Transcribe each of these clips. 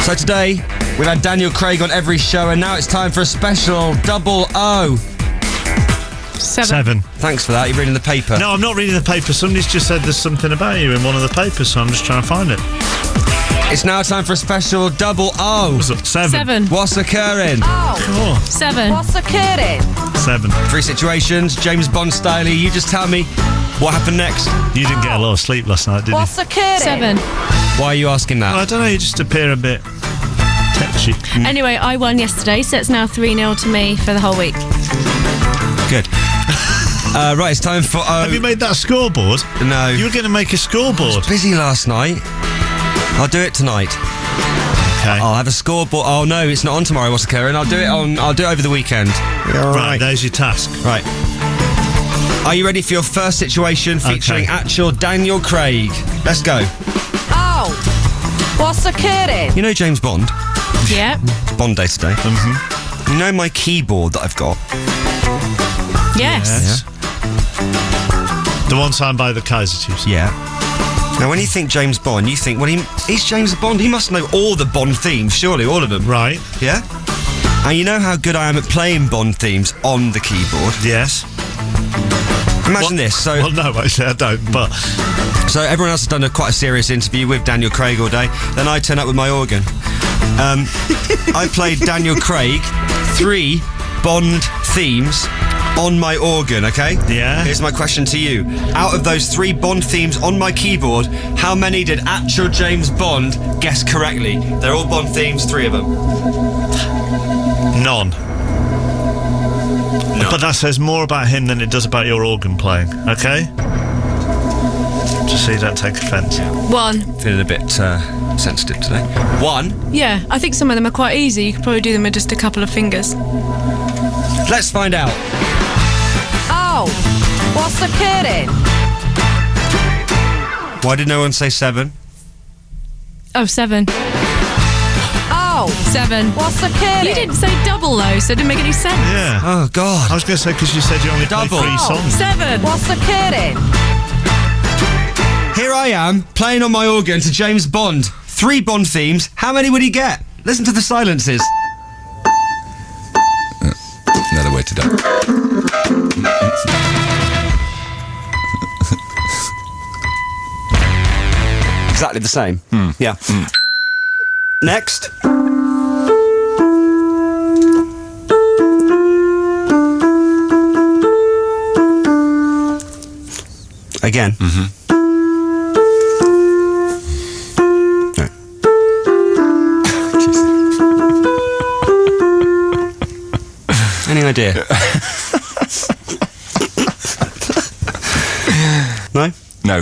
So today, we've had Daniel Craig on every show, and now it's time for a special double O. 7. Thanks for that. You're reading the paper. No, I'm not reading the paper. Somebody's just said there's something about you in one of the papers, so I'm just trying to find it. It's now time for a special double O. What's it? 7. What's occurring? Cool. 7. What's occurring? 7. 3 situations, James Bond style. You just tell me what happened next. You didn't get a lot of sleep last night, did you? What's occurring? 7. Why are you asking that? I don't know, you just appear a bit tetchy. Anyway, I won yesterday, so it's now 3-0 to me for the whole week. Good. Right, it's time for O. Have you made that scoreboard? No. You were going to make a I scoreboard. was busy last night. I'll do it tonight. Okay. I'll have a scoreboard. Oh no, it's not on tomorrow. What's occurring? I'll do it over the weekend. Right, there's your task. Right. Are you ready for your first situation featuring Okay. actual Daniel Craig? Let's go. Oh, what's occurring? You know James Bond? Yeah. It's Bond Day today. Mm-hmm. You know my keyboard that I've got? Yes. The one signed by the Kaiser Chiefs. Yeah. Now, when you think James Bond, you think, well, he's James Bond. He must know all the Bond themes, surely, all of them. Right. Yeah? And you know how good I am at playing Bond themes on the keyboard. Yes. Imagine this. Well, no, actually, I don't, but... So everyone else has done quite a serious interview with Daniel Craig all day. Then I turn up with my organ. I played Daniel Craig 3 Bond themes on my organ, okay? Yeah. Here's my question to you. Out of those 3 Bond themes on my keyboard, how many did actual James Bond guess correctly? They're all Bond themes, 3 of them. None. No. But that says more about him than it does about your organ playing, okay? Just so you don't take offence. 1. Feeling a bit sensitive today. 1. Yeah, I think some of them are quite easy. You could probably do them with just a couple of fingers. Let's find out. Oh, what's occurring? Why did no one say 7? Oh, 7. Oh, 7. what's occurring? You didn't say double though, so it didn't make any sense. Yeah. Oh, God. I was going to say, because you said you only play Double. 3 songs. 7. What's occurring? Here I am, playing on my organ to James Bond. 3 Bond themes. How many would he get? Listen to the silences. Another way to die. Exactly the same. Yeah. Next. Again. Any idea? No? No.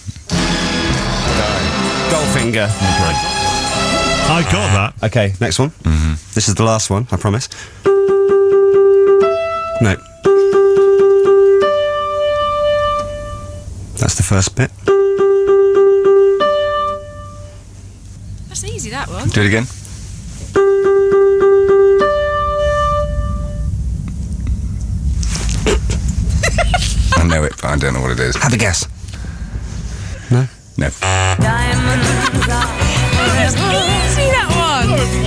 Goldfinger. I got that. Okay, next one. This is the last one, I promise. No. That's the first bit. That's easy, that one. Do it again. I know it, but I don't know what it is. Have a guess. No? No. That's easy, that one.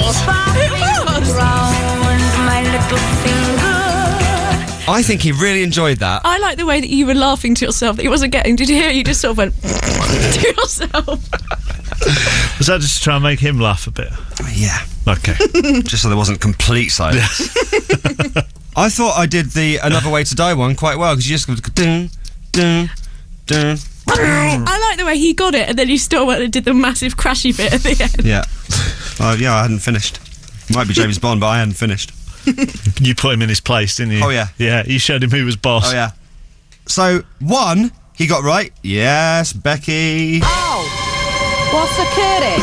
I think he really enjoyed that. I like the way that you were laughing to yourself that he wasn't getting. Did you hear? You just sort of went to yourself. Was that just to try and make him laugh a bit? Yeah. Okay. Just so there wasn't complete silence. I thought I did the Another Way to Die one quite well, because you just go dun, dun, dun. I like the way he got it and then you still went and did the massive crashy bit at the end. Yeah. Yeah, I hadn't finished. Might be James Bond, but I hadn't finished. You put him in his place, didn't you? Oh, yeah. Yeah, you showed him who was boss. Oh, yeah. So, 1, he got right. Yes, Becky. Oh, what's occurring?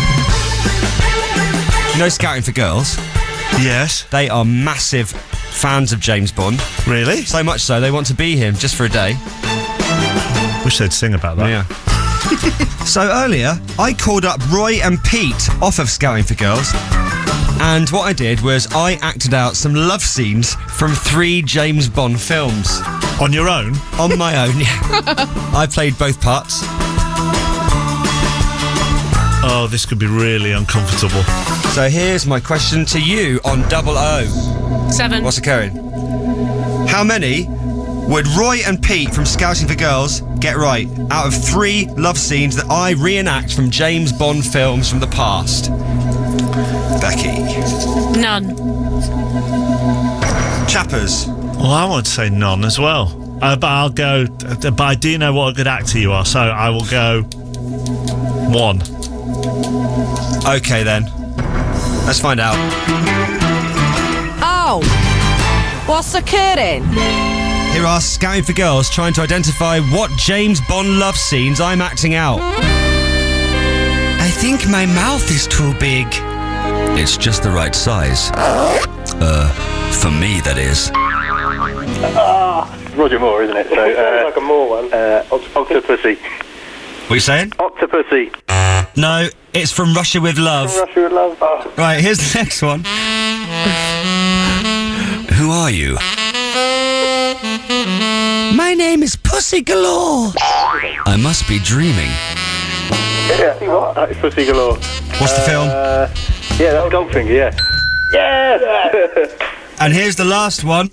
You know Scouting for Girls? Yes. They are massive fans of James Bond. Really? So much so, they want to be him just for a day. Wish they'd sing about that. Yeah. So earlier, I called up Roy and Pete off of Scouting for Girls, and what I did was I acted out some love scenes from 3 James Bond films. On your own? On my own, yeah. I played both parts. Oh, Oh, this could be really uncomfortable. So here's my question to you on 00. 7. What's occurring? How many would Roy and Pete from Scouting for Girls get right out of 3 love scenes that I reenact from James Bond films from the past? Becky. None. Chappers. Well, I want to say none as well. But I'll go... But I do know what a good actor you are, so I will go 1. Okay, then. Let's find out. Oh, what's occurring? Here are Scouting for Girls trying to identify what James Bond love scenes I'm acting out. I think my mouth is too big. It's just the right size. For me, that is. Roger Moore, isn't it? So, like a Moore one. Octopussy. What are you saying? Octopussy. No, it's from Russia with Love. Russia with Love. Oh. Right, here's the next one. Who are you? My name is Pussy Galore. I must be dreaming. Yeah, see what? It's Pussy Galore. What's the film? Yeah, that was Goldfinger, yeah. Yeah! And here's the last one.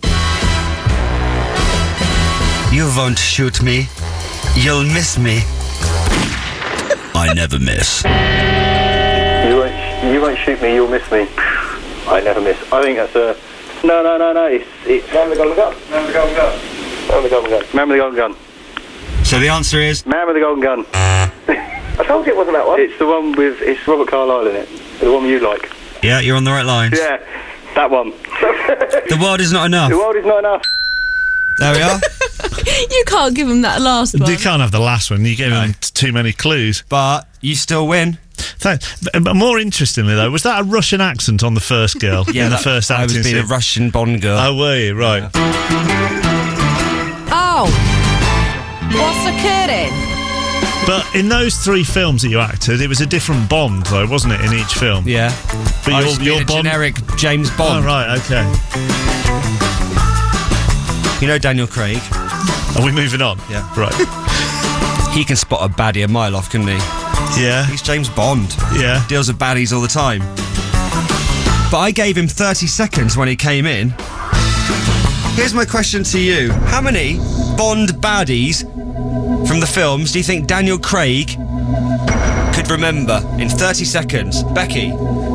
You won't shoot me. You'll miss me. I never miss. You won't shoot me, you'll miss me. I never miss. I think that's a... No. It's... Man with the Golden Gun. Man with the Golden Gun. Man with the Golden Gun. Man with the Golden Gun. So the answer is... Man with the Golden Gun. I told you it wasn't that one. It's the one with... It's Robert Carlyle in it. The one you like. Yeah, you're on the right lines. Yeah, that one. The world is not enough. The world is not enough. There we are. You can't give him that last one. You can't have the last one. You gave him too many clues. But you still win. Thanks. But more interestingly, though, was that a Russian accent on the first girl? Yeah, in the first I was acting being a scene? Russian Bond girl. Oh, were you? Right. Oh, what's occurring? But in those 3 films that you acted, it was a different Bond, though, wasn't it, in each film? Yeah. But I was being a Bond... generic James Bond. Oh, right, okay. You know Daniel Craig? Are we moving on? Yeah. Right. He can spot a baddie a mile off, couldn't he? Yeah. He's James Bond. Yeah. Deals with baddies all the time. But I gave him 30 seconds when he came in. Here's my question to you. How many Bond baddies from the films do you think Daniel Craig could remember in 30 seconds? Becky?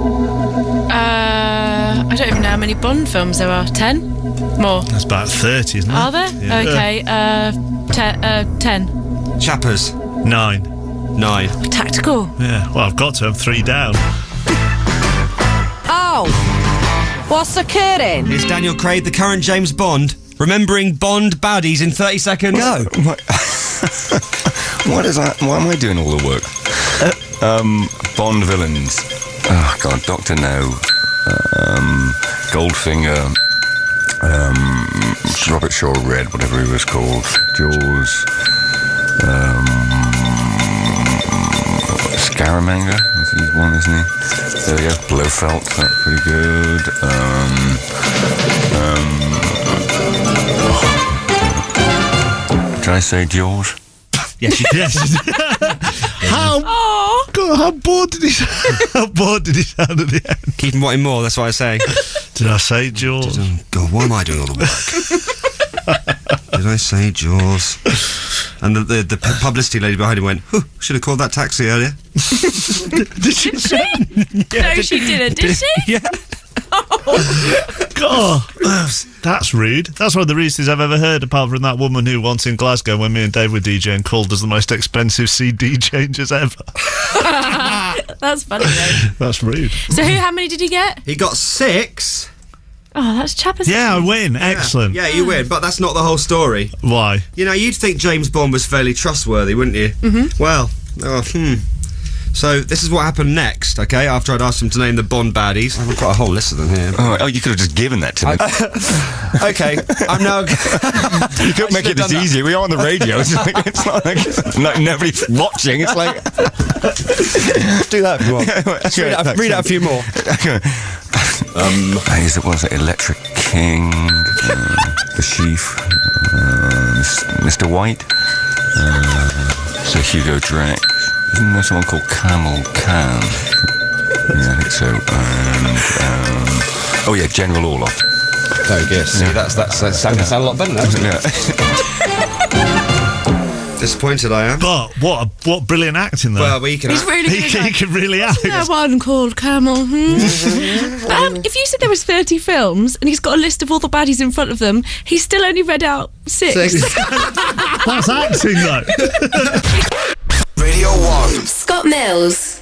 I don't even know how many Bond films there are. 10? More. That's about 30, isn't it? Are there? Yeah. Okay. 10. Chappers? 9. 9. Tactical. Yeah. Well, I've got to have 3 down. Oh, what's occurring? Is Daniel Craig the current James Bond remembering Bond baddies in 30 seconds? Go. Why am I doing all the work? Bond villains. Oh, God, Dr. No. Goldfinger. Robert Shaw Red, whatever he was called. Jaws. Scaramanga. He's one, isn't he? There we go. Blofeld. That's pretty good. Did I say Jaws? Yes, you Yes. How bored did he sound at the end? keep him wanting more, that's what I say. Did I say Jaws? God, why am I doing all the work? Did I say Jaws? And the publicity lady behind him went, should have called that taxi earlier. Did she? No, she didn't, did she? Yeah. God, that's rude. That's one of the rudest I've ever heard, apart from that woman who once in Glasgow, when me and Dave were DJing, called us the most expensive CD changers ever. That's funny, though. That's rude. So how many did you get? He got 6. Oh, that's Chappers. Yeah, I win. Excellent. Yeah, you win, but that's not the whole story. Why? You know, you'd think James Bond was fairly trustworthy, wouldn't you? Mm-hmm. Well, So this is what happened next, okay, after I'd asked him to name the Bond baddies. I've got a whole list of them here. Oh, you could have just given that to me. Okay, I'm now... You couldn't make it this easy. We are on the radio. It's not like nobody's watching. It's like... Do that if you want. Read out a few more. Was it Electric King, The Chief, Mr. White, Sir Hugo Drax, Isn't there someone called Camel Can? Yeah, I think so. And, oh yeah, General Orloff. Very good. See, that sound a lot better now, doesn't it? Disappointed I am. But what brilliant acting though. Well, we can. He's really good. he can really act. That one called Camel. If you said there was 30 films and he's got a list of all the baddies in front of them, he's still only read out 6. That's acting though. Radio 1. Scott Mills.